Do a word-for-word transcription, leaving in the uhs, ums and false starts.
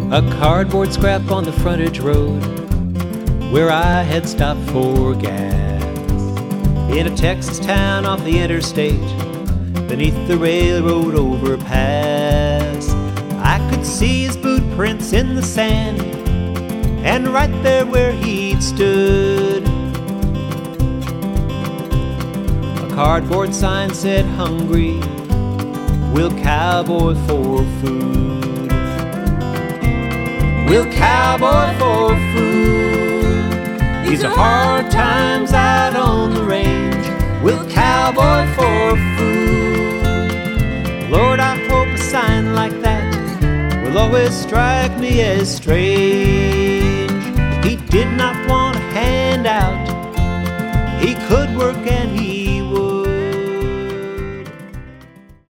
A cardboard scrap on the frontage road where I had stopped for gas. In a Texas town off the interstate, beneath the railroad overpass, I could see his boot prints in the sand, and right there where he'd stood, a cardboard sign said, "Hungry, we'll cowboy for food. We'll cowboy for food. These are hard times out on the range. We'll cowboy for food." Lord, I hope a sign like that will always strike me as strange. He did not want a handout. He could work